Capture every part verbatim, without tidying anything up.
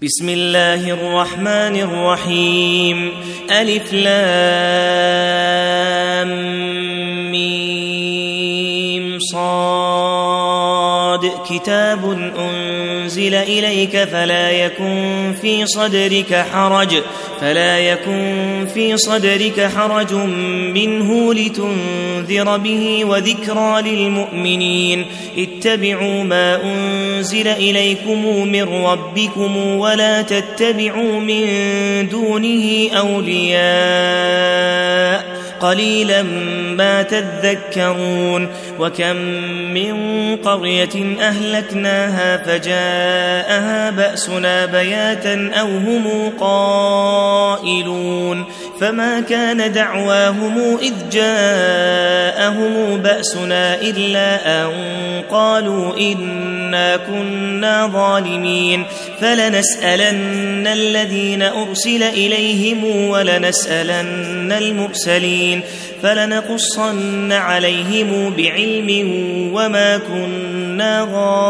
بسم الله الرحمن الرحيم. ألف لام ميم صاد. كتاب أنزل إليك فلا يكن في صدرك حرج فلا يكن في صدرك حرج منه لتنذر به وذكرى للمؤمنين. اتبعوا ما أنزل إليكم من ربكم ولا تتبعوا من دونه أولياء قليلا ما تذكرون. وكم من قرية أهلكناها فجاءها بأسنا بياتا أو هم قائلون فما كان دعواهم إذ جاءهم بأسنا إلا أن قالوا إنا كنا ظالمين. فلنسألن الذين أرسل إليهم ولنسألن المرسلين فلنقصن عليهم بعلم وما كنا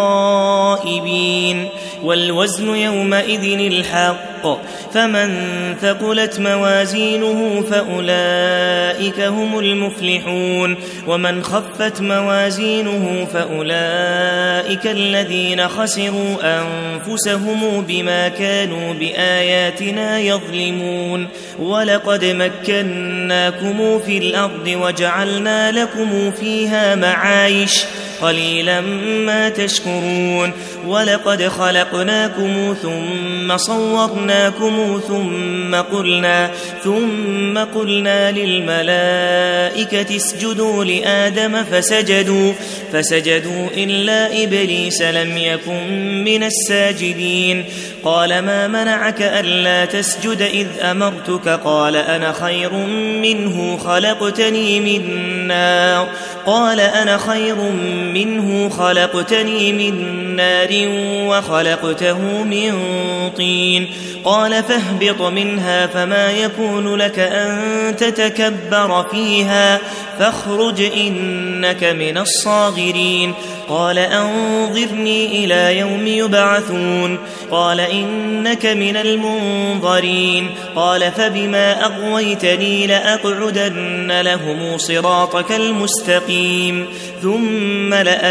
غائبين. والوزن يومئذ الحق فمن ثقلت موازينه فأولئك هم المفلحون ومن خفت موازينه فأولئك الذين خسروا أنفسهم بما كانوا بآياتنا يظلمون. ولقد مكناكم في الأرض وجعلنا لكم فيها معايش قليلا ما تشكرون. ولقد خلقناكم ثم صورناكم ثم قلنا ثم قلنا للملائكة اسجدوا لآدم فسجدوا فسجدوا إلا إبليس لم يكن من الساجدين. قال ما منعك ألا تسجد إذ أمرتك قال أنا خير منه خلقتني من نار قال أنا خير منه خلقتني من نار وخلقته من طين. قال فاهبط منها فما يكون لك أن تتكبر فيها فاخرج إنك من الصاغرين. قال أنظرني إلى يوم يبعثون قال إنك من المنظرين. قال فبما أغويتني لأقعدن لهم صراطك المستقيم ثم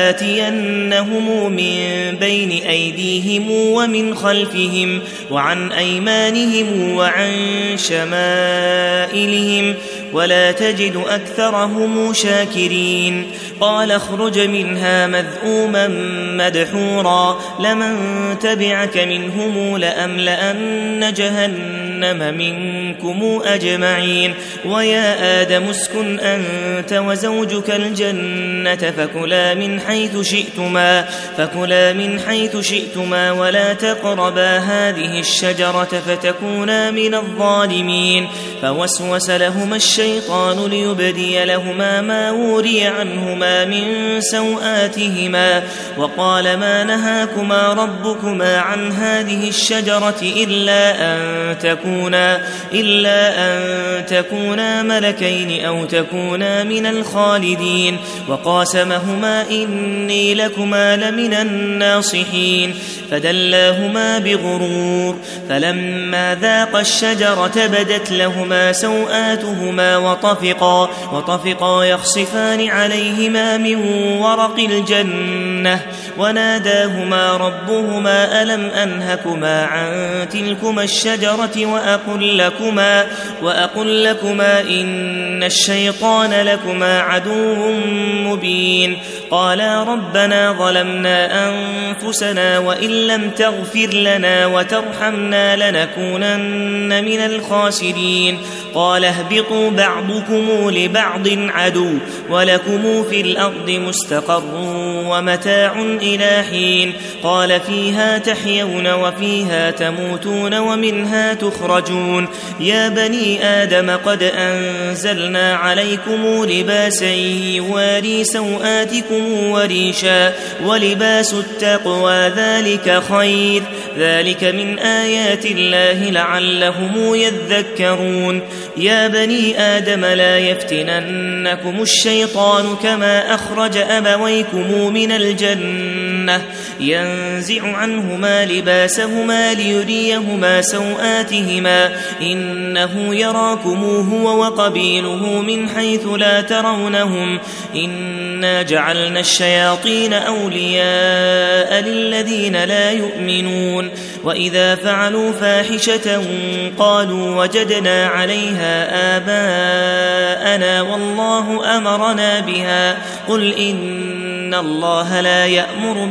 لآتينهم من بين أيديهم ومن خلفهم وعن أيمانهم وعن شمائلهم ولا تجد أكثرهم شاكرين. قال اخرج منها مذءوما مدحورا لمن تبعك منهم لأملأن جهنم منكم أجمعين. ويا آدم اسكن أنت وزوجك الجنة فكلا من حيث شئتما فكلا من حيث شئتما ولا تقربا هذه الشجرة فتكونا من الظالمين. فوسوس لهما الشيطان ليبدي لهما ما وري عنهما من سوآتهما وقال ما نهاكما ربكما عن هذه الشجرة إلا أن تكونا إلا أن تكونا ملكين أو تكونا من الخالدين. وقاسمهما إني لكما لمن الناصحين فدلاهما بغرور فلما ذاقا الشجرة بدت لهما سوآتهما وطفقا وطفقا يخصفان عليهما من ورق الجنة وناداهما ربهما ألم أنهكما عن تلكما الشجرة وأقل لكما, وأقل لكما إن الشيطان لكما عدو مبين. قالا ربنا ظلمنا أنفسنا وإن لم تغفر لنا وترحمنا لنكونن من الخاسرين. قال اهبطوا بعضكم لبعض عدو ولكم في الأرض مستقر ومتاع إلى حين. قال فيها تحيون وفيها تموتون ومنها تخرجون. يا بني آدم قد أنزلنا عليكم لباسا يواري سوآتكم وريشا ولباس التقوى ذلك خير ذلك من آيات الله لعلهم يذكرون. يا بني آدم لا يفتننكم الشيطان كما أخرج أبويكم من الجنة الجنة ينزع عنهما لباسهما ليريهما سوآتهما إنه يراكم هو وقبيله من حيث لا ترونهم إنا جعلنا الشياطين أولياء للذين لا يؤمنون وإذا فعلوا فاحشة قالوا وجدنا عليها آباءنا والله أمرنا بها قل إن الله لا يأمر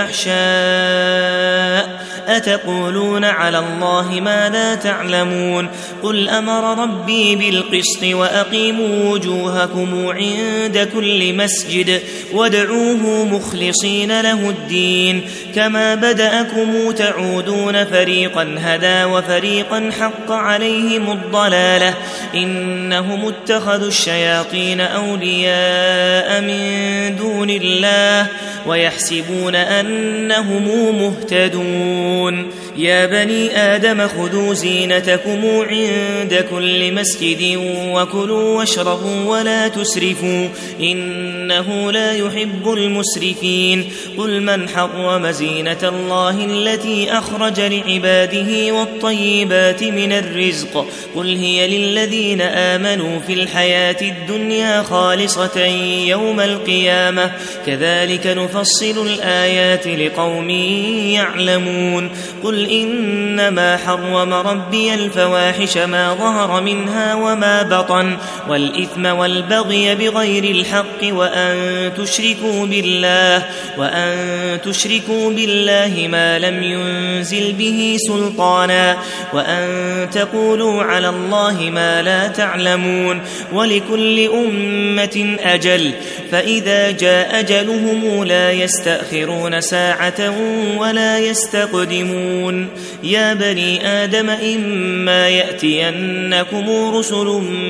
بالفحشاء أتقولون على الله ما لا تعلمون قل أمر ربي بالقسط وأقيموا وجوهكم عند كل مسجد وادعوه مخلصين له الدين كما بدأكم تعودون فريقا هدى وفريقا حق عليهم الضلالة إنهم اتخذوا الشياطين أولياء من دون الله ويحسبون أنهم مهتدون يا بني آدم خذوا زينتكم عند كل مسجد وكلوا واشربوا ولا تسرفوا إنه لا يحب المسرفين قل من حرم زينة الله التي أخرج لعباده والطيبات من الرزق قل هي للذين آمنوا في الحياة الدنيا خالصة يوم القيامة كذلك نفصل الآيات لقوم يعلمون قل إنما حرم ربي الفواحش ما ظهر منها وما بطن والإثم والبغي بغير الحق وأن تشركوا بالله وأن تشركوا بالله ما لم ينزل به سلطانا وأن تقولوا على الله ما لا تعلمون ولكل أمة أجل فإذا جاء أجلهم لا يستأخرون ساعة ولا يستقدمون يا بني آدم إما يأتينكم رسل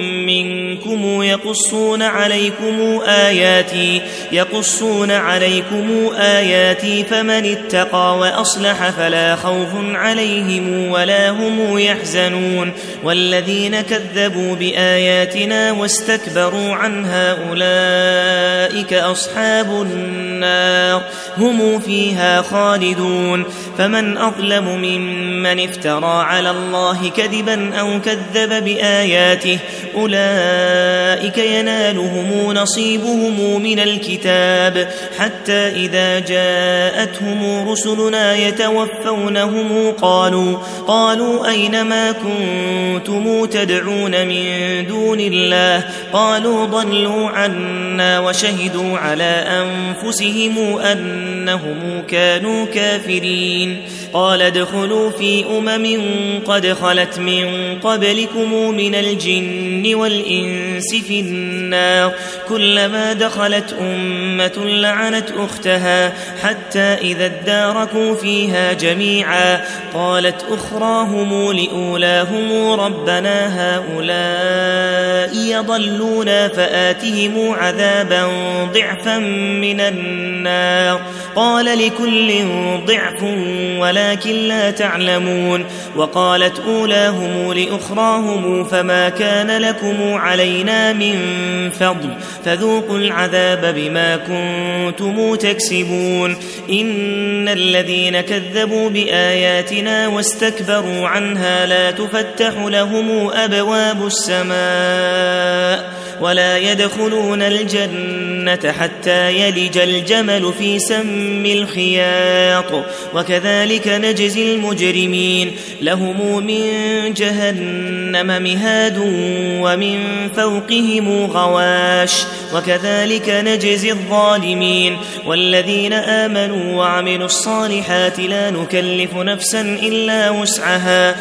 منكم يقصون عليكم آياتي يقصون عليكم آياتي فمن اتقى وأصلح فلا خوف عليهم ولا هم يحزنون والذين كذبوا بآياتنا واستكبروا عنها أولئك أصحاب النار هم فيها خالدون فمن أظلم ممن افترى على الله كذبا أو كذب بآياته أولئك ينالهم نصيبهم من الكتاب حتى إذا جاءتهم رسلنا يتوفونهم قالوا قالوا أينما كنتم تدعون من دون الله قالوا ضلوا عنا وشهدوا على أنفسهم أنهم كانوا كافرين قال ادخلوا في أمم قد خلت من قبلكم من الجن والإنس في النار كلما دخلت أمة لعنت أختها حتى إذا اداركوا فيها جميعا قالت أخراهم لأولاهم ربنا هؤلاء يضلون فآتهم عذابا ضعفا من النار قال لكل ضعف ولكن لا تعلمون وقالت أولاهم لأخراهم فما كان لكم علينا من فضل فذوقوا العذاب بما كنتم تكسبون إن الذين كذبوا بآياتنا واستكبروا عنها لا تفتح لهم أبواب السماء ولا يدخلون الجنة حتى يلج الجمل في سم الخياط وكذلك نجزي المجرمين لهم من جهنم مهاد ومن فوقهم غواش وكذلك نجزي الظالمين والذين آمنوا وعملوا الصالحات لا نكلف نفسا إلا وسعها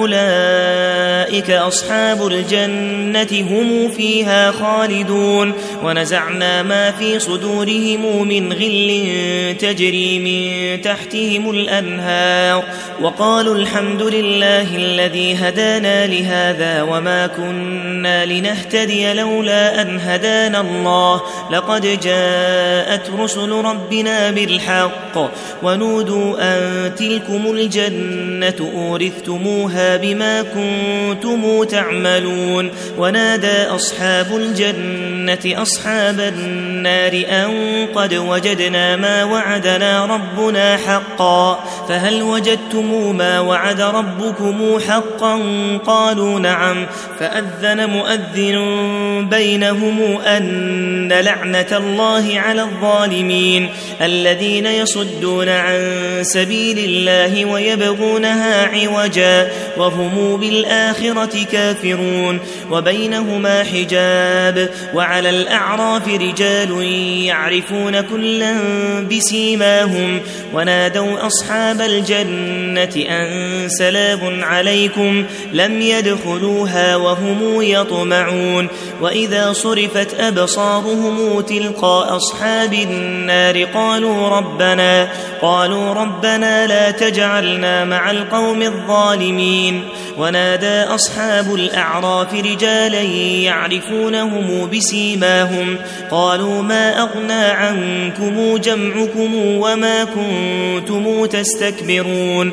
أولئك أصحاب الجنة هم فيها خالدون ونزعنا ما في صدورهم من غل تجري من تحتهم الأنهار وقالوا الحمد لله الذي هدانا لهذا وما كنا لنهتدي لولا أن هدانا الله لقد جاءت رسل ربنا بالحق ونودوا أن تلكم الجنة أورثتموها بما كنتم تعملون ونادى أصحاب الجنة أصحاب النار أن قد وجدنا ما وعدنا ربنا حقا فهل وجدتم ما وعد ربكم حقا قالوا نعم فأذن مؤذن بينهم أن لعنة الله على الظالمين الذين يصدون عن سبيل الله ويبغونها عوجا وهم بالآخرة كافرون وبينهما حجاب وعلى الأعراف رجال يعرفون كلا بسيماهم ونادوا أصحاب الجنة أن سلام عليكم لم يدخلوها وهم يطمعون وإذا صرفت أبصارهم تلقاء أصحاب النار قالوا ربنا قالوا ربنا لا تجعلنا مع القوم الظالمين ونادى أصحاب الأعراف رجالا يعرفونهم بسيماهم قالوا ما أغنى عنكم جمعكم وما كنتم تستكبرون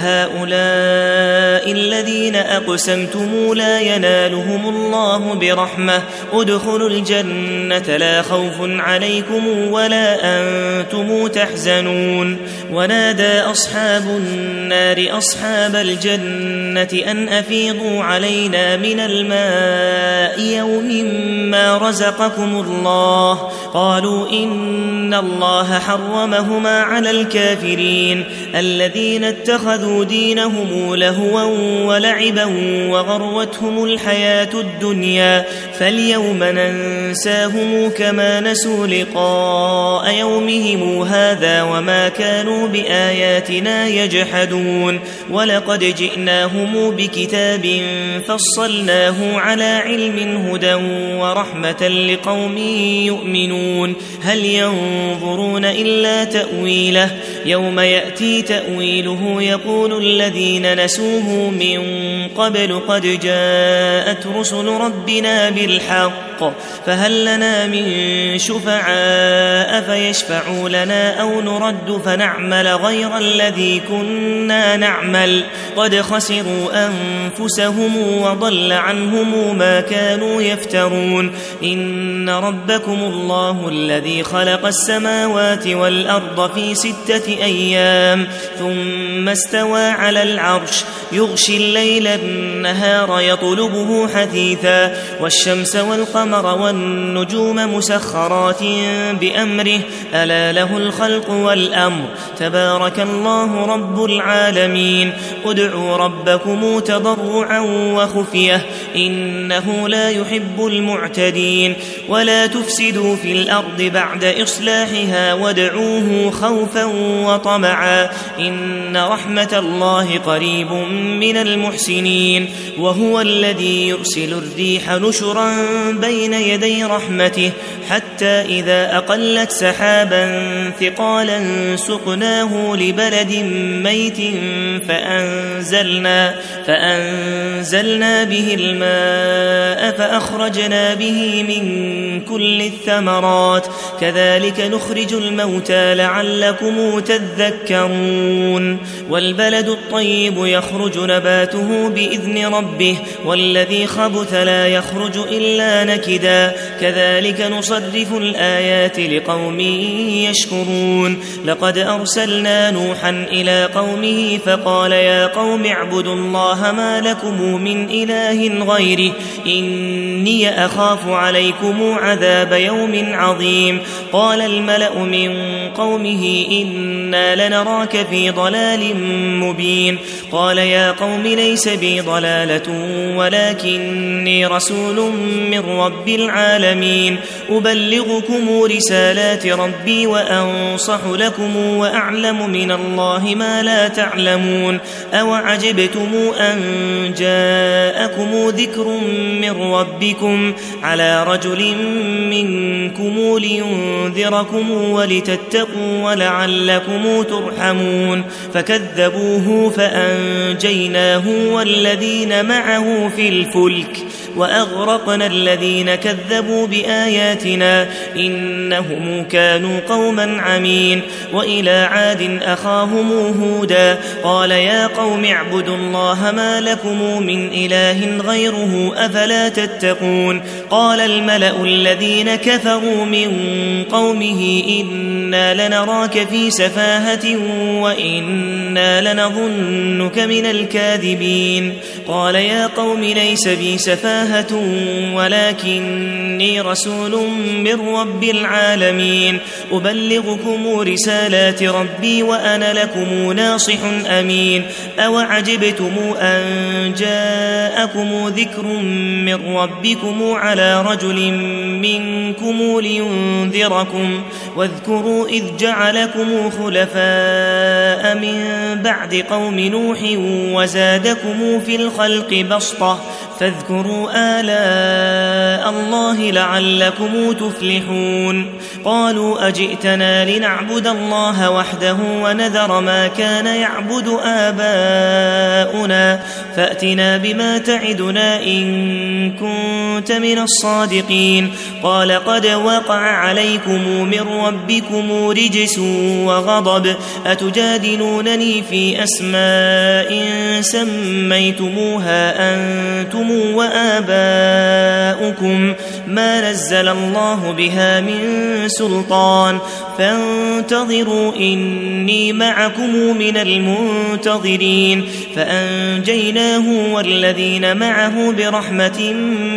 أهؤلاء الذين أقسمتم لا ينالهم الله برحمة ادخلوا الجنة لا خوف عليكم ولا أنتم تحزنون ونادى أصحاب النار أصحاب الجنة أن أفيضوا علينا من الماء يوم ما رزقكم الله قالوا إن الله حرمهما على الكافرين الذين اتخذوا دينهم لهوا ولعبا وغروتهم الحياة الدنيا فاليوم ننساهم كما نسوا لقاء يومهم هذا وما كانوا بآياتنا يجحدون ولقد جئناهم بكتاب فصلناه على علم هدى ورحمة لقوم يؤمنون هل ينظرون إلا تأويله يوم يأتي تأويله يقول الذين نسوه من قبل قد جاءت رسل ربنا بالحق فهل لنا من شفعاء فيشفعوا لنا أو نرد فنعمل غير الذي كنا نعمل قد خسروا أنفسهم وضل عنهم ما كانوا يفترون إن ربكم الله الذي خلق السماوات والأرض في ستة أيام ثم استوى على العرش يغشي الليل النهار يطلبه حثيثا والشمس والقمر والنجوم مسخرات بأمره ألا له الخلق والأمر تبارك الله رب العالمين ادعوا ربكم تضرعا وخفية إنه لا يحب المعتدين ولا تفسدوا في الأرض بعد إصلاحها وادعوه خوفا وطمعا إن رحمة الله قريب من المحسنين وهو الذي يرسل الريح نشرا بين يدي رحمته حتى إذا أقلت سحابا ثقالا سقناه لبلد ميت فأنزلنا, فأنزلنا به الماء فأخرجنا به من كل الثمرات كذلك نخرج الموتى لعلكم تذكرون والبلد الطيب يخرج نباته بإذن ربه والذي خبث لا يخرج إلا نكدا كذلك نصرف الآيات لقوم يشكرون لقد أرسلنا نوحا إلى قومه فقال يا قوم اعبدوا الله ما لكم من إله غيره إني أخاف عليكم عذاب يوم عظيم قال الملأ من قومه إنا لنراك في ضلال مبين قال يا قوم ليس بي ضلالة ولكني رسول من رب العالمين أبلغكم رسالات ربي وأنصح لكم وأعلم من الله ما لا تعلمون أوعجبتم أن جاءكم ذكر من ربكم على رجل منكم لينذركم ولتتقوا ولعلكم ترحمون فكذبوه فأنجيناه والذين معه في الفلك وأغرقنا الذين كذبوا بآياتنا إنهم كانوا قوما عمين. وإلى عاد أخاهم هودا قال يا قوم اعبدوا الله ما لكم من إله غيره أفلا تتقون. قال الملأ الذين كفروا من قومه إنا لنراك في سفاهة وإنا لنظنك من الكاذبين. قال يا قوم ليس بي سفاهة ولكني رسول من رب العالمين أبلغكم رسالات ربي وأنا لكم ناصح أمين. أوعجبتم أن جاءكم ذكر من ربكم على رجل منكم لينذركم واذكروا إذ جعلكم خلفاء من بعد قوم نوح وزادكم في الخلق بسطة فاذكروا آلاء الله لعلكم تفلحون. قالوا أجئتنا لنعبد الله وحده ونذر ما كان يعبد آباؤنا فأتنا بما تعدنا إن كنت من الصادقين. قال قد وقع عليكم من ربكم رجس وغضب أتجادلونني في أسماء سميتموها أنتم وآباؤكم ما نزل الله بها من سلطان فانتظروا إني معكم من المنتظرين. فأنجيناه والذين معه برحمة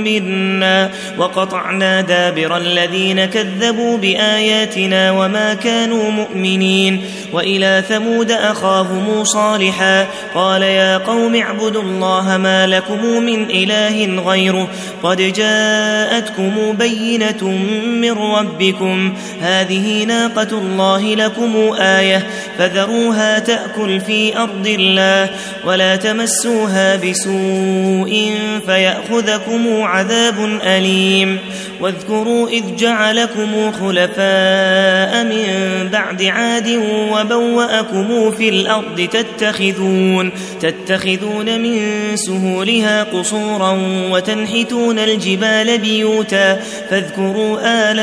منا وقطعنا دابر الذين كذبوا بآياتنا وما كانوا مؤمنين. وإلى ثمود أخاهم صالحا قال يا قوم اعبدوا الله ما لكم من إله غيره قد جاءتكم بينة من ربكم هذه ناقة الله لكم آية فذروها تأكل في أرض الله ولا تمسوها بسوء فيأخذكم عذاب أليم. واذكروا إذ جعلكم خلفاء من بعد عاد وبوأكم في الأرض تتخذون, تتخذون من سهولها قصورا وتنحتون الجبال بيوتا فاذكروا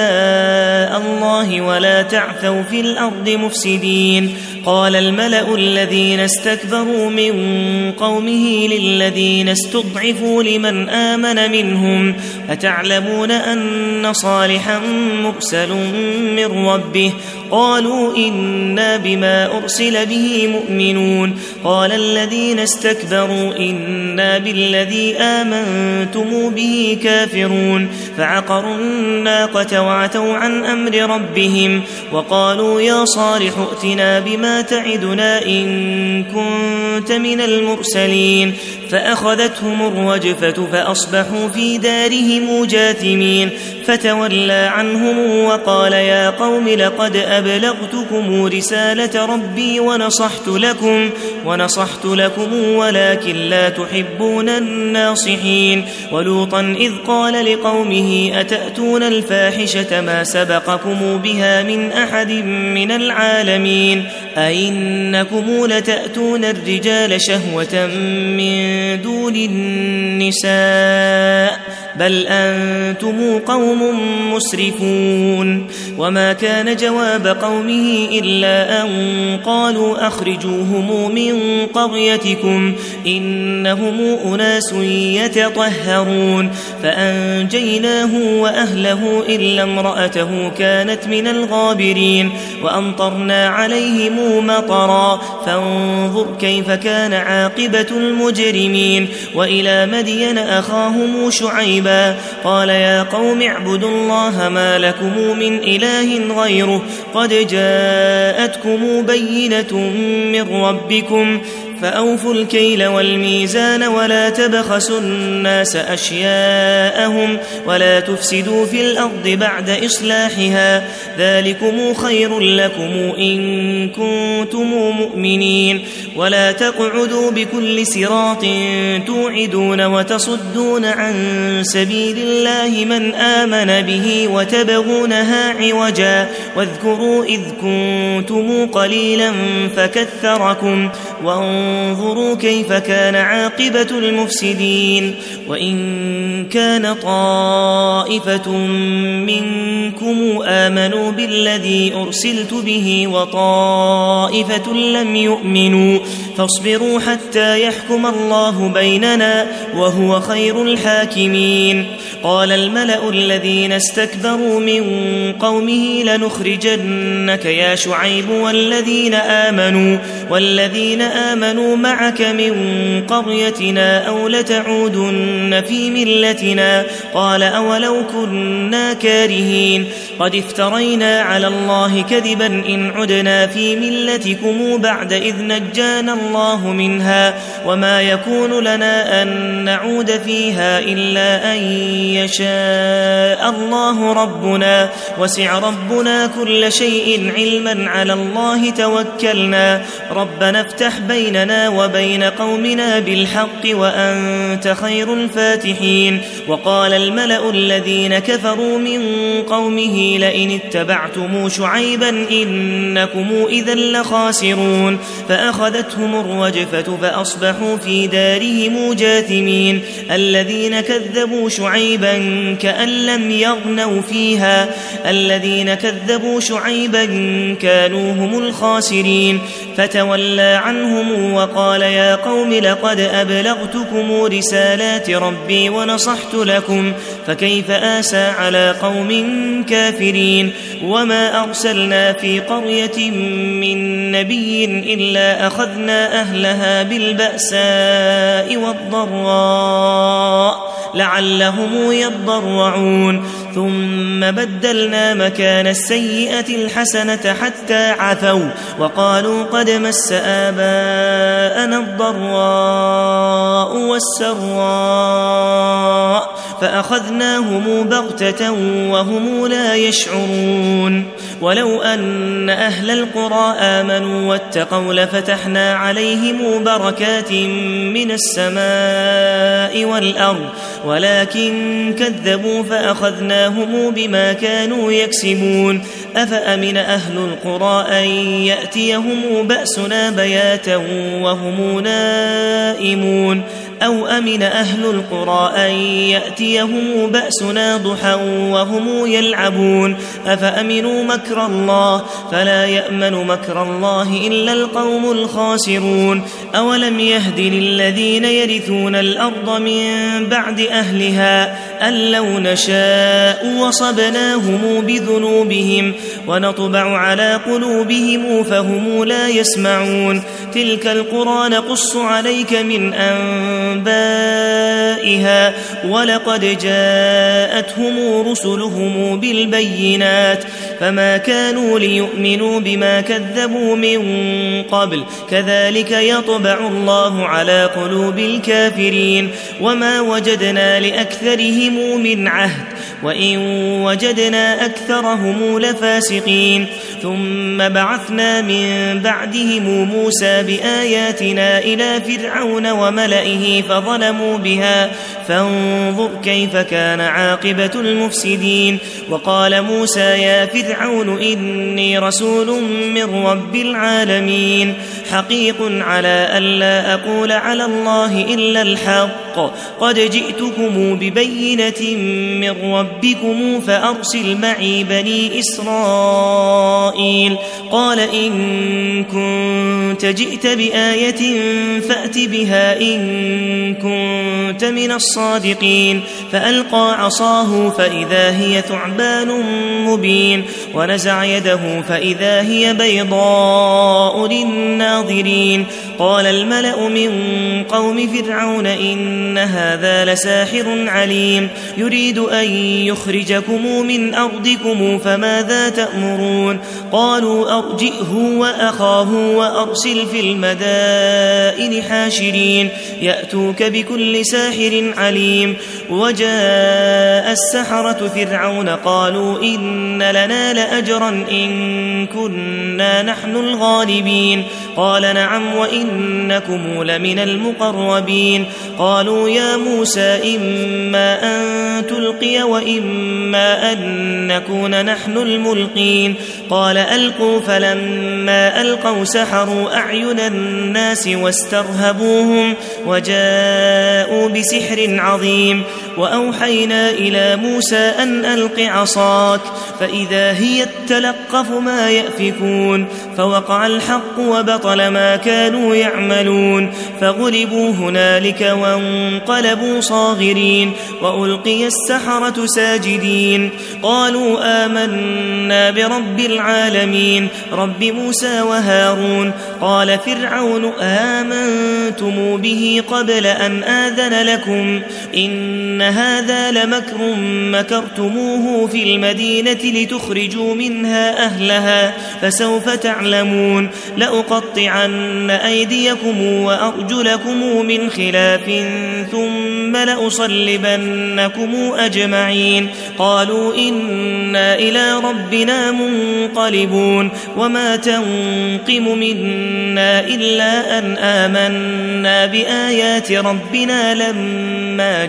آلاء الله ولا تعثوا في الأرض مفسدين. قال الملأ الذين استكبروا من قومه للذين استضعفوا لمن آمن منهم أتعلمون أن صالحا مرسل من ربه قالوا إنا بما أرسل به مؤمنون. قال الذين استكبروا إنا بالذي آمنتم به كافرون فعقروا الناقة وعتوا عن أمر ربهم وقالوا يا صالح ائتنا بما تعدنا إن كنت من المرسلين. فأخذتهم الرجفة فأصبحوا في دارهم جاثمين فتولى عنهم وقال يا قوم لقد أبلغتكم رسالة ربي ونصحت لكم, ونصحت لكم ولكن لا تحبون الناصحين. ولوطا إذ قال لقومه أتأتون الفاحشة ما سبقكم بها من أحد من العالمين أئنكم لتأتون الرجال شهوة من دون النساء بل أنتم قوم مسرفون. وما كان جواب قومه إلا أن قالوا أخرجوهم من قريتكم إنهم أناس يتطهرون. فأنجيناه وأهله إلا امرأته كانت من الغابرين وأمطرنا عليهم مطرا فانظر كيف كان عاقبة المجرمين. وإلى مدين أخاهم شعيبا قال يا قوم اعبدوا الله ما لكم من إله غيره قد جاءتكم بينة من ربكم فأوفوا الكيل والميزان ولا تبخسوا الناس أشياءهم ولا تفسدوا في الأرض بعد إصلاحها ذلكم خير لكم إن كنتم مؤمنين. ولا تقعدوا بكل صراط توعدون وتصدون عن سبيل الله من آمن به وتبغونها عوجا واذكروا إذ كنتم قليلا فكثركم وانظروا كيف كان عاقبة المفسدين. وإن كان طائفة منكم آمنوا بالذي أرسلت به وطائفة لم يؤمنوا فاصبروا حتى يحكم الله بيننا وهو خير الحاكمين. قال الملأ الذين استكبروا من قومه لنخرجنك يا شعيب والذين آمنوا والذين آمنوا معك من قريتنا أو لتعودن في ملتنا. قال أولو كنا كارهين قد افترينا على الله كذبا إن عدنا في ملتكم بعد إذ نجانا الله منها وما يكون لنا أن نعود فيها إلا أن يشاء الله ربنا وسع ربنا كل شيء علما على الله توكلنا ربنا افتح بيننا وبين قومنا بالحق وأنت خير الفاتحين. وقال الملأ الذين كفروا من قومه لئن اتبعتم شعيبا إنكم إذا لخاسرون. فأخذتهم الرجفة فأصبحوا في دارهم جاثمين. الذين كذبوا شعيبا كأن لم يغنوا فيها الذين كذبوا شعيبا كانوا هم الخاسرين. فتولى عنهم وقال يا قوم لقد أبلغتكم رسالات ربي ونصحت لكم فكيف آسى على قوم كافرين. وما أرسلنا في قرية من نبي إلا أخذنا أهلها بالبأساء والضراء لعلهم يضرعون ثم بدلنا مكان السيئة الحسنة حتى عفوا وقالوا قد مس آباءنا الضراء والسراء فأخذناهم بغتة وهم لا يشعرون. ولو أن أهل القرى آمنوا واتقوا لفتحنا عليهم بركات من السماء والأرض ولكن كذبوا فأخذناهم بما كانوا يكسبون. أفأمن أهل القرى أن يأتيهم بأسنا بياتا وهم نائمون أو أمن أهل القرى أن يأتيهم بأسنا ضحى وهم يلعبون. أفأمنوا مكر الله فلا يأمن مكر الله إلا القوم الخاسرون. أولم يهد للذين يرثون الأرض من بعد أهلها أن لو نشاء وصبناهم بذنوبهم ونطبع على قلوبهم فهم لا يسمعون. تلك القرى نقص عليك من أنبائها ولقد جاءتهم رسلهم بالبينات فما كانوا ليؤمنوا بما كذبوا من قبل كذلك يطبع الله على قلوب الكافرين. وما وجدنا لأكثرهم من عهد وإن وجدنا أكثرهم لفاسقين. ثم بعثنا من بعدهم موسى بآياتنا إلى فرعون وملئه فظلموا بها فانظر كيف كان عاقبة المفسدين. وقال موسى يا فرعون إني رسول من رب العالمين حقيق على ألا أقول على الله إلا الحق قد جئتكم ببينة من ربكم فأرسل معي بني إسرائيل. قال إن كنت جئت بآية فأت بها إن كنت من الصادقين. فألقى عصاه فإذا هي ثعبان مبين ونزع يده فإذا هي بيضاء للناظرين. قال الملأ من قوم فرعون إن هذا لساحر عليم يريد أن يخرجكم من أرضكم فماذا تأمرون. قالوا أرجئه وأخاه وأرسل في المدائن حاشرين يأتوك بكل ساحر عليم. وجاء السحرة فرعون قالوا إن لنا لأجرا إن كنا نحن الغالبين. قال نعم وإنكم لمن المقربين. قالوا يا موسى إما أن تلقي وإما أن نكون نحن الملقين. قال ألقوا فلما ألقوا سحروا أعين الناس واسترهبوهم وجاءوا بسحر عظيم وأوحينا إلى موسى أن ألق عصاك فإذا هي تلقف ما يأفكون فوقع الحق وبطل ما كانوا يعملون فغلبوا هنالك وانقلبوا صاغرين وألقي السحرة ساجدين قالوا آمنا برب العالمين رب موسى وهارون قال فرعون آمنتم به قبل أن آذن لكم إن هذا لمكر مكرتموه في المدينة لتخرجوا منها أهلها فسوف تعلمون لأقطعن أيديكم وأرجلكم من خلاف ثم لأصلبنكم أجمعين قالوا إنا إلى ربنا منقلبون وما تنقم منا إلا أن آمنا بآيات ربنا لما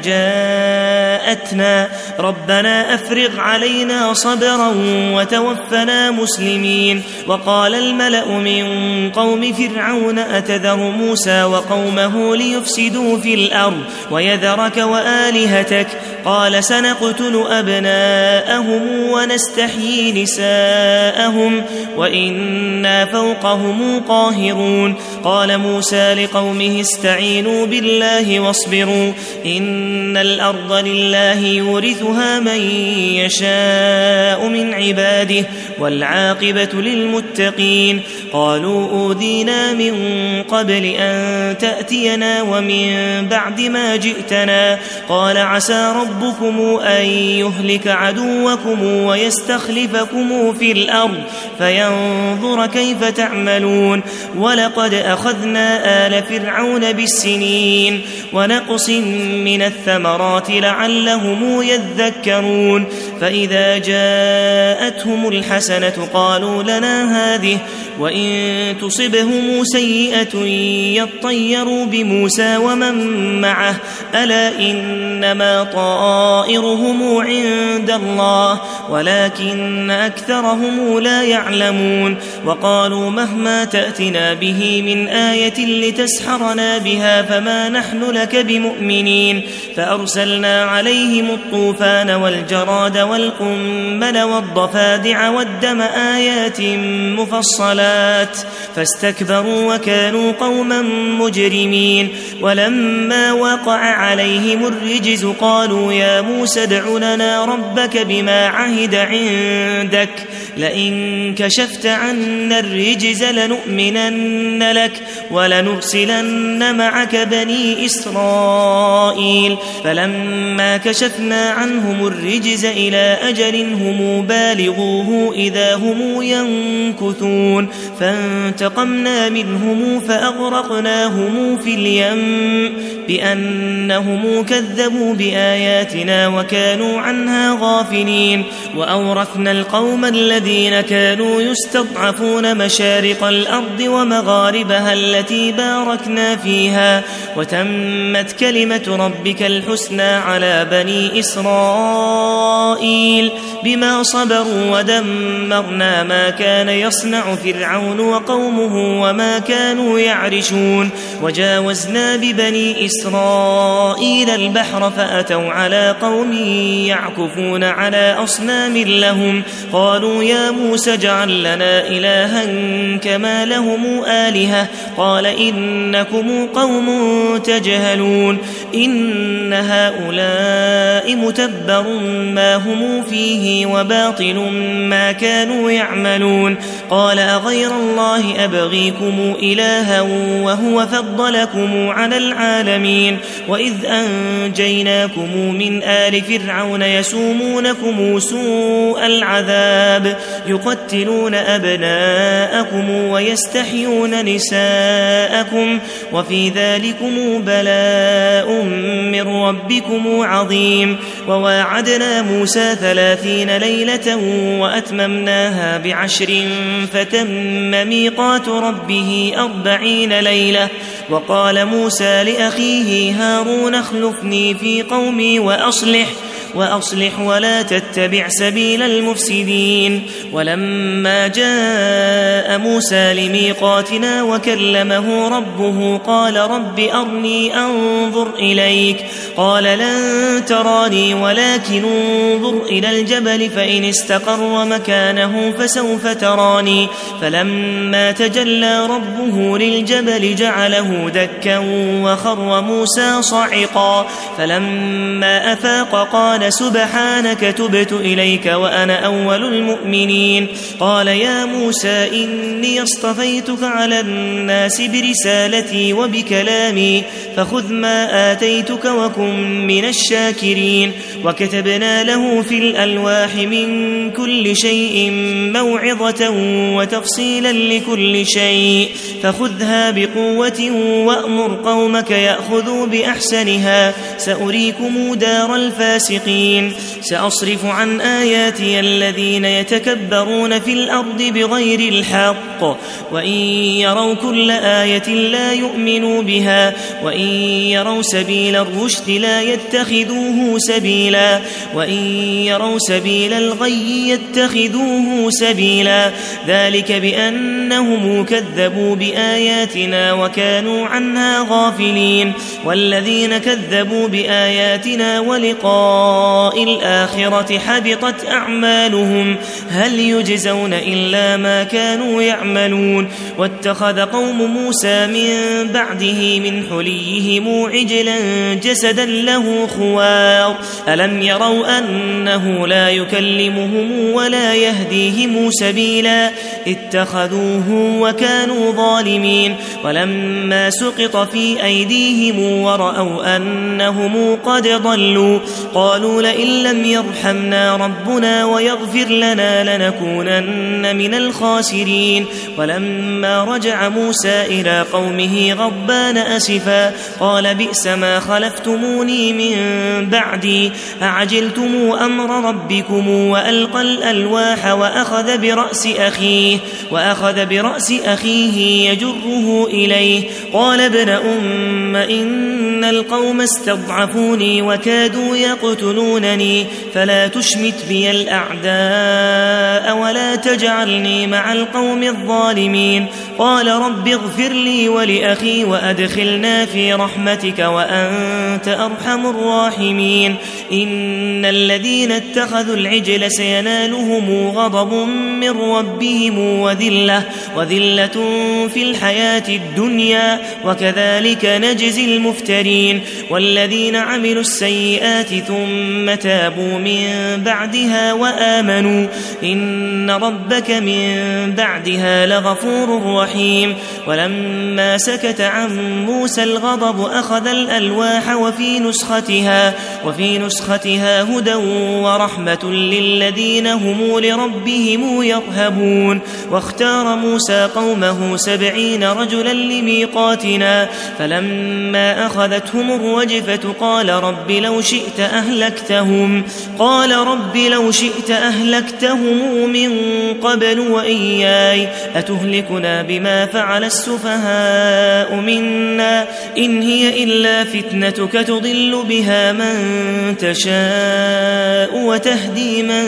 جاءتنا ربنا أفرغ علينا صبرا وتوفنا مسلمين وقال الملأ من قوم فرعون أتذر موسى وقومه ليفسدوا في الأرض ويذرك وآلهتك قال سنقتل أبناءهم ونستحيي نساءهم وإنا فوقهم قاهرون قال موسى لقومه استعينوا بالله واصبروا إن الأرض لله يورثها من يشاء من عباده والعاقبة للمتقين قالوا أوذينا من قبل أن تأتينا ومن بعد ما جئتنا قال عسى ربكم أن يهلك عدوكم ويستخلفكم في الأرض فينظر كيف تعملون ولقد أخذنا آل فرعون بالسنين ونقص من الثمرات لعلهم يذكرون فإذا جاءتهم الحسنة قالوا لنا هذه وإن تصبهم سيئة يطيروا بموسى ومن معه ألا إنما طائرهم عند الله ولكن أكثرهم لا يعلمون وقالوا مهما تأتنا به من آية لتسحرنا بها فما نحن لك بمؤمنين فأرسلنا عليهم الطوفان والجراد والقمل والضفادع والدم آيات مفصلات فاستكبروا وكانوا قوما مجرمين ولما وقع عليهم الرجز قالوا يا موسى ادع لنا ربك بما عهد عندك لئن كشفت عنا الرجز لنؤمنن لك ولنرسلن معك بني إسرائيل فلما كشفنا عنهم الرجز إلى أجل هم بالغوه إذا هم ينكثون فانتقمنا منهم فأغرقناهم في اليم بأنهم كذبوا بآياتنا وكانوا عنها غافلين وأورثنا القوم الذين كانوا يستضعفون مشارق الأرض ومغاربها التي باركنا فيها وتمت كلمة ربك الحسنى على بني إسرائيل بما صبروا ودمرنا ما كان يصنع فرعون وقومه وما كانوا يعرشون وجاوزنا ببني إسرائيل البحر فأتوا على قوم يعكفون على أصنام لهم قالوا يا موسى اجعل لنا إلها كما لهم آلهة قال إنكم قوم تجهلون إن هؤلاء متبر ما هم فيه وباطل ما كانوا يعملون قال أغير الله أبغيكم إلها وهو فضلكم على العالمين وإذ أنجيناكم من آل فرعون يسومونكم سوء العذاب يقتلون أبناءكم ويستحيون نساءكم وفي ذلكم بلاء من ربكم عظيم وواعدنا موسى ثلاثين ليلة وأتممناها بعشر فتم ميقات ربه أربعين ليلة وقال موسى لأخيه هارون اخلفني في قومي وأصلح وأصلح ولا تتبع سبيل المفسدين. ولما جاء موسى لميقاتنا وكلمه ربه قال رب أرني أنظر إليك قال لن تراني ولكن انظر إلى الجبل فإن استقر مكانه فسوف تراني. فلما تجلى ربه للجبل جعله دكا وخر موسى صعقا. فلما أفاق قال سبحانك تبت إليك وأنا أول المؤمنين. قال يا موسى إني اصطفيتك على الناس برسالتي وبكلامي فخذ ما آتيتك وكن من الشاكرين. وكتبنا له في الألواح من كل شيء موعظة وتفصيلا لكل شيء فخذها بقوة وأمر قومك يأخذوا بأحسنها سأريكم دار الفاسقين. سأصرف عن آياتي الذين يتكبرون في الأرض بغير الحق وإن يروا كل آية لا يؤمنوا بها وإن يروا سبيل الرشد لا يتخذوه سبيلا وإن يروا سبيل الغي يتخذوه سبيلا. ذلك بأنهم كذبوا بآياتنا وكانوا عنها غافلين. والذين كذبوا بآياتنا ولقاء الآخرة حبطت أعمالهم هل يجزون إلا ما كانوا يعملون. واتخذ قوم موسى من بعده من حليهم عجلا جسدا له خوار ألم يروا أنه لا يكلمهم ولا يهديهم سبيلا اتخذوه وكانوا ظالمين. ولما سقط في أيديهم ورأوا أنهم قد ضلوا قالوا لئن لم يرحمنا ربنا ويغفر لنا لنكونن من الخاسرين. ولما رجع موسى إلى قومه غضبان أسفا قال بئس ما خلفتموني من بعدي أعجلتم أمر ربكم وألقى الألواح وأخذ برأس أخيه وأخذ برأس أخيه يجره إليه قال ابن أم إن القوم استضعفوني وكادوا يقتلونني فلا تشمت بي الأعداء ولا تجعلني مع القوم الظالمين. قال رب اغفر لي ولأخي وأدخلنا في رحمتك وأنت أرحم الراحمين. إن الذين اتخذوا العجل سينالهم غضب من ربهم وذلة, وذلة في الحياة الدنيا وكذلك نجزي المفترين. والذين عملوا السيئات ثم تابوا من بعدها وآمنوا إن ربك من بعدها لغفور رحيم. ولما سكت عن موسى الغضب أخذ الألواح وفي نسختها, وفي نسختها هدى ورحمة للذين هم لربهم يرهبون. واختار موسى قومه سبعين رجلا لميقاتنا فلما أخذتهم الرجفة قال رب لو شئت أهلكتهم قال رب لو شئت أهلكتهم من قبل وإياي أتهلكنا بما فعل السفهاء منا إن هي إلا فتنتك تضل بها من تشاء وتهدي من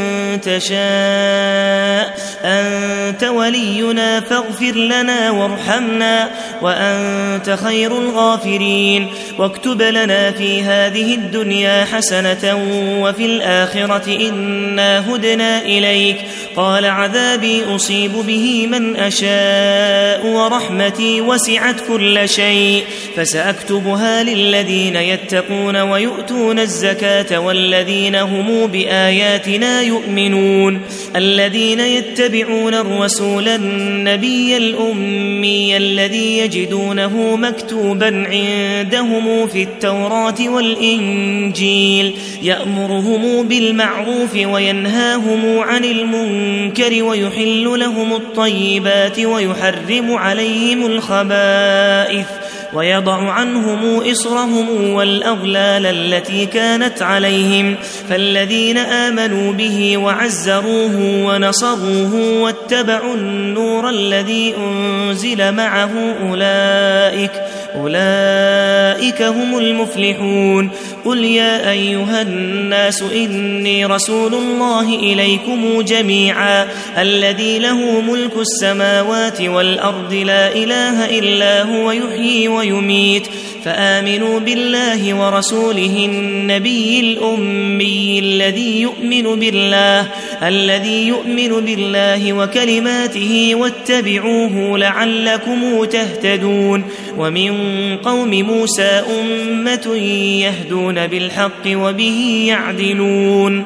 تشاء أنت ولينا فاغفر لنا وارحمنا وأنت خير الغافرين. واكتب لنا في هذه الدنيا حسنة وفي الآخرة إنا هدنا إليك قال عذابي أصيب به من أشاء ورحمتي وسعت كل شيء فسأكتبها للذين يتقون ويؤتون الزكاة والذين هم بآياتنا يؤمنون. الذين يتبعون الرسول النبي الأمي الذي يجدونه مكتوبا عندهم في التوراة والإنجيل يأمرهم بالمعروف وينهاهم عن المنكر ويحل لهم الطيبات ويحرم عليهم الخبائث ويضع عنهم إصرهم والأغلال التي كانت عليهم. فالذين آمنوا به وعزروه ونصروه واتبعوا النور الذي أنزل معه أولئك, أولئك هم المفلحون. قل يا أيها الناس إني رسول الله إليكم جميعا الذي له ملك السماوات والأرض لا إله إلا هو يحيي ويميت فآمنوا بالله ورسوله النبي الأمي الذي يؤمن بالله الذي يؤمن بالله وكلماته واتبعوه لعلكم تهتدون. ومن قوم موسى أمة يهدون بالحق وبه يعدلون.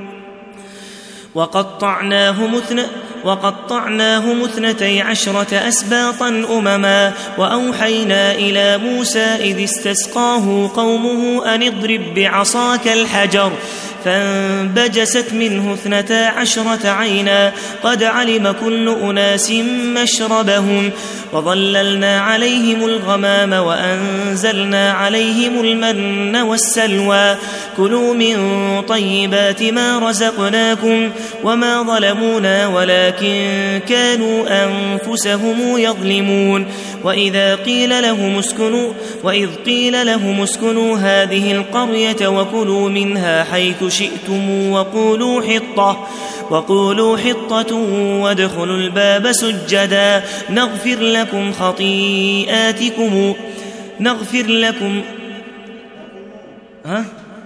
وقطعناهم اثنتين وقطعناهم اثنتي عشرة أسباطا أمما وأوحينا إلى موسى إذ استسقاه قومه أن اضرب بعصاك الحجر فانبجست منه اثنتا عشرة عينا قد علم كل أناس مشربهم وظللنا عليهم الغمام وأنزلنا عليهم المن والسلوى كلوا من طيبات ما رزقناكم وما ظلمونا ولكن كانوا أنفسهم يظلمون. وإذا قيل لهم اسكنوا وإذ قيل لهم اسكنوا هذه القرية وكلوا منها حيث شئتم وقولوا حطة وقولوا حطة وادخلوا الباب سجدا نغفر لكم خطيئاتكم نغفر لكم ها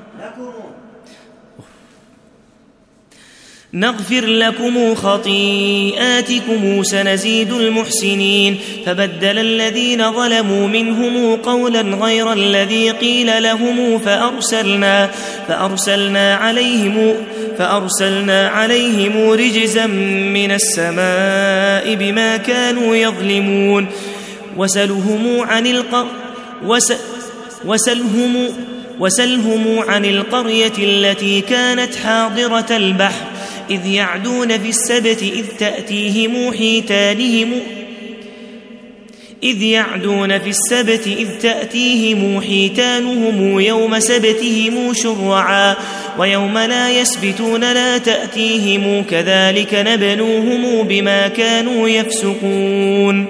نغفر لكم خطيئاتكم سنزيد المحسنين. فبدل الذين ظلموا منهم قولا غير الذي قيل لهم فأرسلنا فأرسلنا عليهم فأرسلنا عليهم رجزا من السماء بما كانوا يظلمون. وسلهم عن القر وس وسلهم وسلهم عن القرية التي كانت حاضرة البحر إذ يعدون في السبت إذ تأتيهم حيتانهم إذ يعدون في السبت إذ تأتيهم حيتانهم يوم سبتهم شرعا ويوم لا يسبتون لا تأتيهم كذلك نبلوهم بما كانوا يفسقون.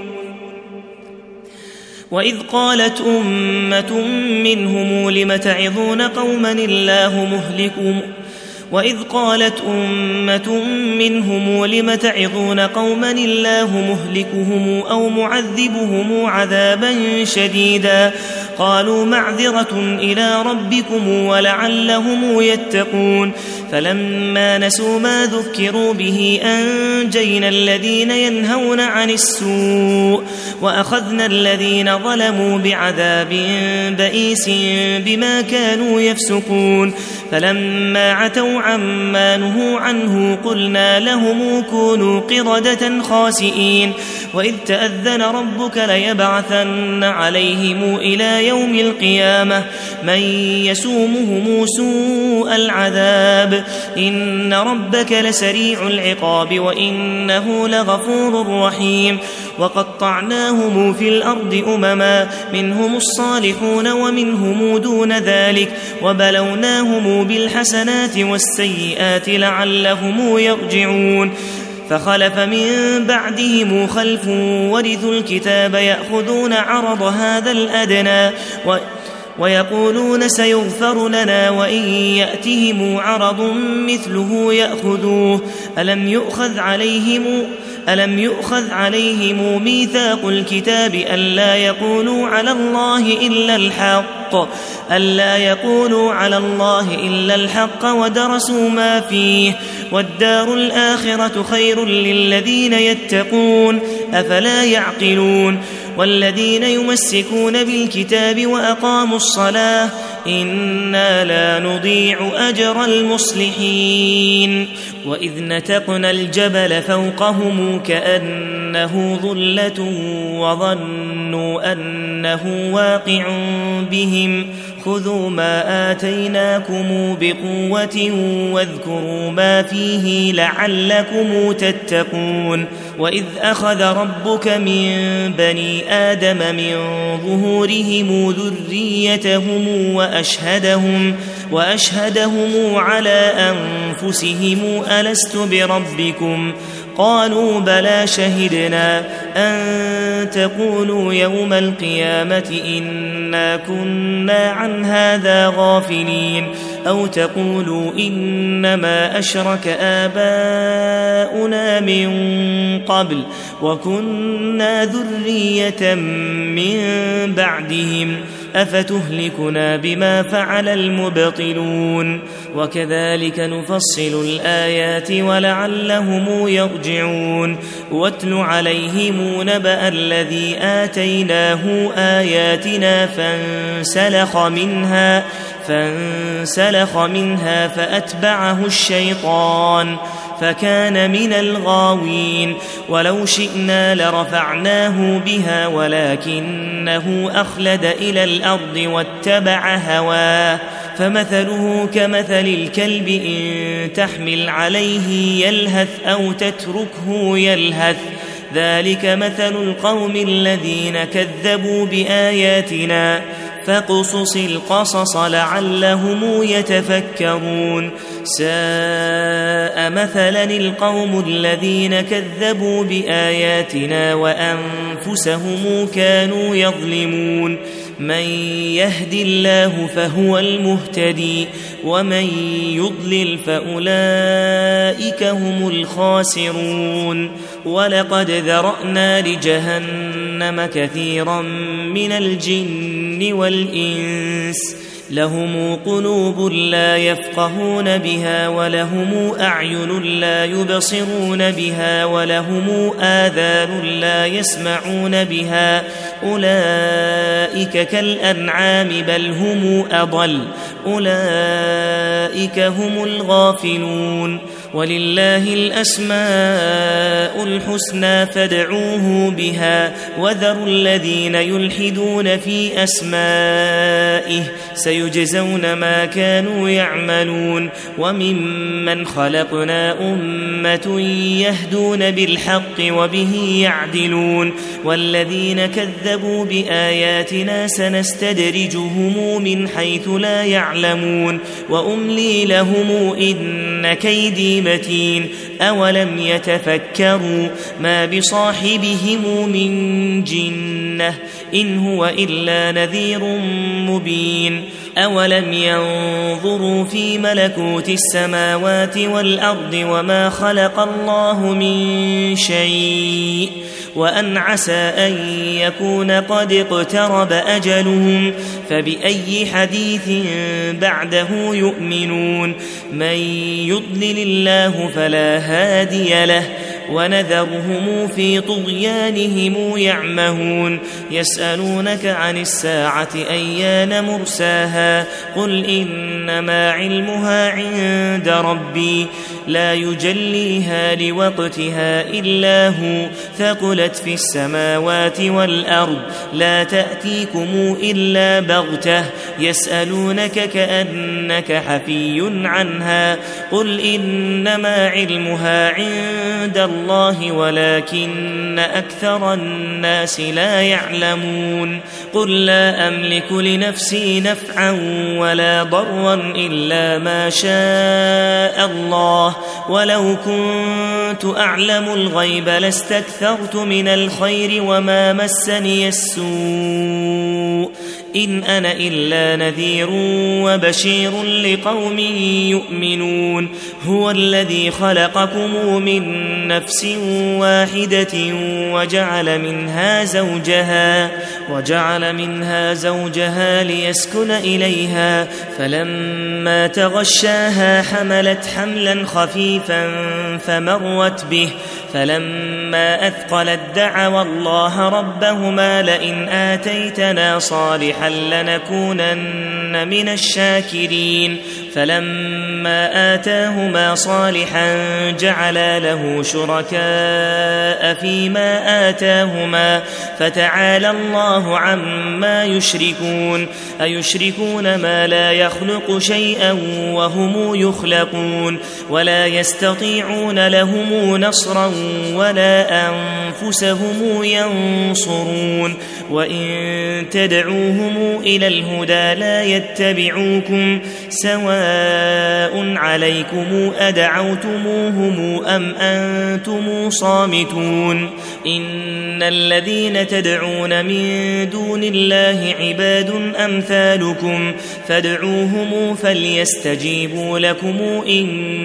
وإذ قالت أمة منهم لم تعظون قوما الله مهلكهم وإذ قالت أمة منهم لم تعظون قوما الله مهلكهم أو معذبهم عذابا شديدا قالوا معذرة إلى ربكم ولعلهم يتقون. فلما نسوا ما ذكروا به أنجينا الذين ينهون عن السوء وأخذنا الذين ظلموا بعذاب بئيس بما كانوا يفسقون. فلما عتوا عما نهوا عنه قلنا لهم كونوا قردة خاسئين. وإذ تأذن ربك ليبعثن عليهم إلى يوم القيامة من يسومهم سوء العذاب إن ربك لسريع العقاب وإنه لغفور رحيم. وقطعناهم في الأرض أمما منهم الصالحون ومنهم دون ذلك وبلوناهم بالحسنات والسيئات لعلهم يرجعون. فخلف من بعدهم خلف ورثوا الكتاب يأخذون عرض هذا الأدنى و ويقولون سيغفر لنا وإن يأتهم عرض مثله يأخذوه ألم يؤخذ عليهم ألم يؤخذ عليهم ميثاق الكتاب ألا يقولوا على الله إلا الحق ألا يقولوا على الله إلا الحق ودرسوا ما فيه والدار الآخرة خير للذين يتقون أفلا يعقلون. والذين يمسكون بالكتاب وأقاموا الصلاة إنا لا نضيع أجر المصلحين. وإذ نتقنا الجبل فوقهم كأنه ظلة وظنوا أنه واقع بهم خذوا ما آتيناكم بقوة واذكروا ما فيه لعلكم تتقون. وإذ أخذ ربك من بني آدم من ظهورهم ذريتهم وأشهدهم, وأشهدهم على أنفسهم ألست بربكم قالوا بلى شهدنا أن تقولوا يوم القيامة إنا كنا عن هذا غافلين أو تقولوا إنما أشرك آباؤنا من قبل وكنا ذرية من بعدهم أفتهلكنا بما فعل المبطلون وكذلك نفصل الآيات ولعلهم يرجعون واتل عليهم نبأ الذي آتيناه آياتنا فانسلخ منها فانسلخ منها فأتبعه الشيطان فكان من الغاوين ولو شئنا لرفعناه بها ولكنه أخلد إلى الأرض واتبع هواه فمثله كمثل الكلب إن تحمل عليه يلهث أو تتركه يلهث ذلك مثل القوم الذين كذبوا بآياتنا فاقصص القصص لعلهم يتفكرون ساء مثلا القوم الذين كذبوا بآياتنا وأنفسهم كانوا يظلمون من يهد الله فهو المهتدي ومن يضلل فأولئك هم الخاسرون ولقد ذرأنا لجهنم كثيرا من الجن والإنس لهم قلوب لا يفقهون بها ولهم أعين لا يبصرون بها ولهم آذان لا يسمعون بها أولئك كالأنعام بل هم أضل أولئك هم الغافلون ولله الأسماء الحسنى فادعوه بها وذروا الذين يلحدون في أسمائه سيجزون ما كانوا يعملون وممن خلقنا أمة يهدون بالحق وبه يعدلون والذين كذبوا بآياتنا سنستدرجهم من حيث لا يعلمون وأملي لهم إن كيدي متين أولم يتفكروا ما بصاحبهم من جنة إن هو إلا نذير مبين أولم ينظروا في ملكوت السماوات والأرض وما خلق الله من شيء وأن عسى أن يكون قد اقترب أجلهم فبأي حديث بعده يؤمنون من يضلل الله فلا هادي له ونذرهم في طغيانهم يعمهون يسألونك عن الساعة أيان مرساها قل إنما علمها عند ربي لا يجليها لوقتها إلا هو ثقلت في السماوات والأرض لا تأتيكم إلا بغتة يسألونك كأنك حفي عنها قل إنما علمها عند الله ولكن أكثر الناس لا يعلمون قل لا أملك لنفسي نفعا ولا ضرا إلا ما شاء الله ولو كنت أعلم الغيب لاستكثرت من الخير وما مسني السوء إن أنا إلا نذير وبشير لقوم يؤمنون هو الذي خلقكم من نفس واحدة وجعل منها زوجها وجعل منها زوجها ليسكن إليها فلما تغشاها حملت حملا خفيفا فمرت به فلما أثقلت دعوا الله ربهما لئن آتيتنا صالحا لنكونن من الشاكرين فلما آتاهما صالحا جعلا له شركاء فيما آتاهما فتعالى الله عما يشركون أيشركون ما لا يخلق شيئا وهم يخلقون ولا يستطيعون لهم نصرا ولا أنفسهم ينصرون وإن تدعوهم إلى الهدى لا يتبعوكم سواء سواء عليكم أدعوتموهم أم أنتم صامتون إن الذين تدعون من دون الله عباد أمثالكم فادعوهم فليستجيبوا لكم إن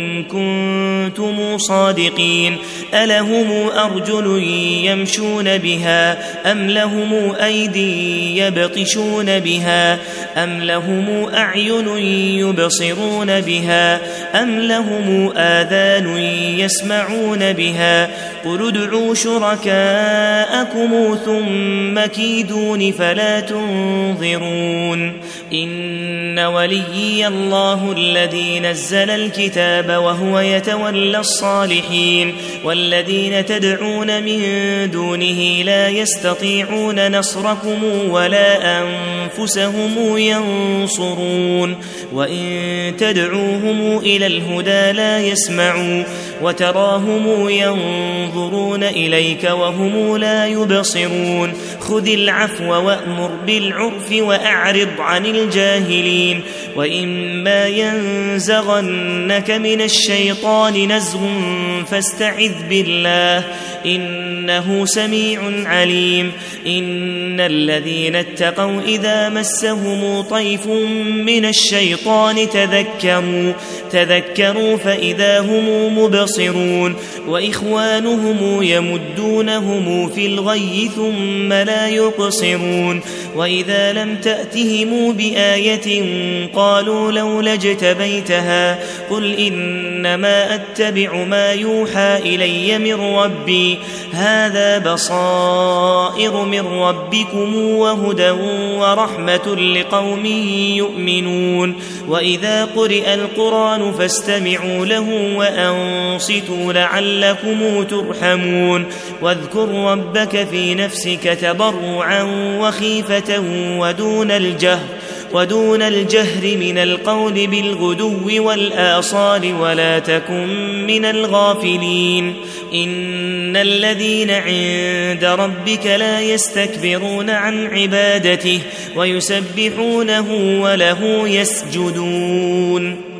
كنتم صادقين ألهم أرجل يمشون بها أم لهم أيدي يبطشون بها أم لهم أعين يبصرون بها أم لهم آذان يسمعون بها قل ادعوا شركاءكم ثم كيدون فلا تنظرون إن وليي الله الذي نزل الكتاب وهو يتولى الصالحين والذين تدعون من دونه لا يستطيعون نصركم ولا أنفسهم ينصرون وإن تدعوهم إلى الهدى لا يسمعوا وتراهم ينظرون إليك وهم لا يبصرون خذ العفو وأمر بالعرف وأعرض عن الجاهلين وإما ينزغنك من الشيطان نزغ فاستعذ بالله إنه سميع عليم إن الذين اتقوا إذا مسهم طيف من الشيطان تذكروا تذكروا فإذا هم مبصرون وإخوانهم يمدونهم في الغي ثم لا يقصرون وإذا لم تأتهم بآية قالوا لولا اجتبيتها قل إنما أتبع ما يوحى إلي من ربي هذا بصائر من ربكم وهدى ورحمة لقوم يؤمنون وإذا قرئ القرآن فاستمعوا له وأنصتوا لعلكم ترحمون واذكر ربك في نفسك تضرعا وخيفة ودون الجهر ودون الجهر من القول بالغدو والآصال ولا تكن من الغافلين إن الذين عند ربك لا يستكبرون عن عبادته ويسبحونه وله يسجدون